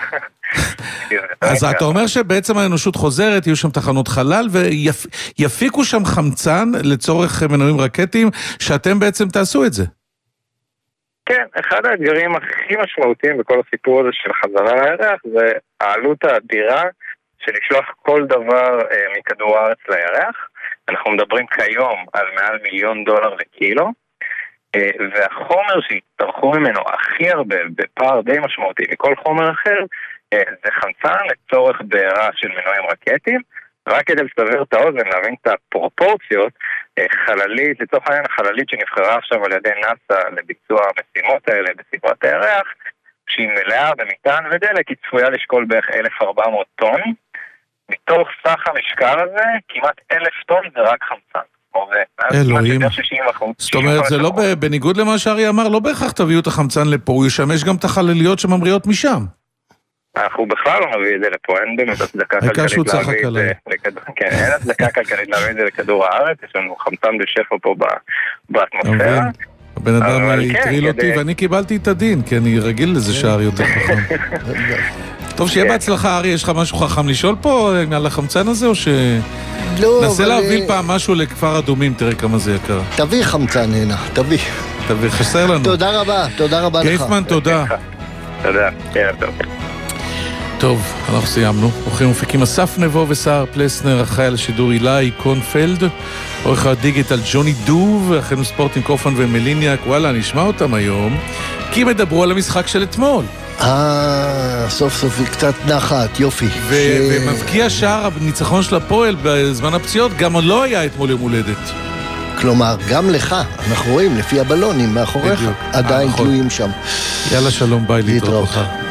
אז אתה אומר שבעצם האנושות חוזרת, יהיו שם תחנות חלל, ויפיקו שם חמצן לצורך מנועים רקטיים, שאתם בעצם תעשו את זה. כן, אחד האתגרים הכי משמעותיים בכל הסיפור הזה של חזרה לירח, זה העלות האדירה של לשלוח כל דבר אה, מכדור הארץ לירח. אנחנו מדברים כיום על מעל מיליון דולר לקילו, אה, והחומר שהתארחו ממנו הכי הרבה, בפער די משמעותי מכל חומר אחר, אה, זה חמצן לצורך בעירה של מנועים רקטיים. רק כדי לסבר את האוזן, להבין את הפרופורציות, חללית, לצורך העניין החללית שנבחרה עכשיו על ידי נאסא לביצוע המשימות האלה בסביבת הירח, שהיא מלאה במטען ודלק, היא צפויה לשקול בערך אלף וארבע מאות טון. מתוך סך המשקל הזה, כמעט אלף טון זה רק חמצן. אלוהים. זאת אומרת, זה לא בניגוד למה שארי אמר, לא בהכרח תביאו את החמצן לפה, הוא ישמש גם את החלליות שממריאות משם. אנחנו בכלל לא נביא את זה לפה, אין באמת הצדקה כלכלית להביא את זה לכדור, כן, אין הצדקה כלכלית להביא את זה לכדור הארץ, יש לנו חמצן בשפע פה באטמוספירה. הבן אדם הטריל אותי ואני קיבלתי את הדין, כי אני רגיל לזה שער יותר חכם. טוב, שיהיה בהצלחה, ארי, יש לך משהו חכם לשאול פה על החמצן הזה, או ש... נסה להוביל פעם משהו לכפר אדומים, תראה כמה זה יקר. תביא חמצן הנה, תביא. תביא, חסר לנו. תודה רבה, תודה רבה לך. גייפמן, תודה. תודה, ערב טוב. טוב, אנחנו סיימנו. אורחים מופיקים אסף נבו וסער פלסנר, אחראי על השידור אילי קונפלד, עורך הדיגיטל ג'וני דוב, ואחרינו ספורט עם קופן ומליניאק. וואלה, נשמע אותם היום, כי הם ידברו על המשחק של אתמול. אה, סוף סוף קצת נחת, יופי. ומבקיע שער הניצחון של הפועל בזמן הפציעות, גם לא היה אתמול יום הולדת. כלומר, גם לך, אנחנו רואים לפי הבלונים מאחוריך, עדיין תלויים שם. יאללה שלום, ביי, להתראות.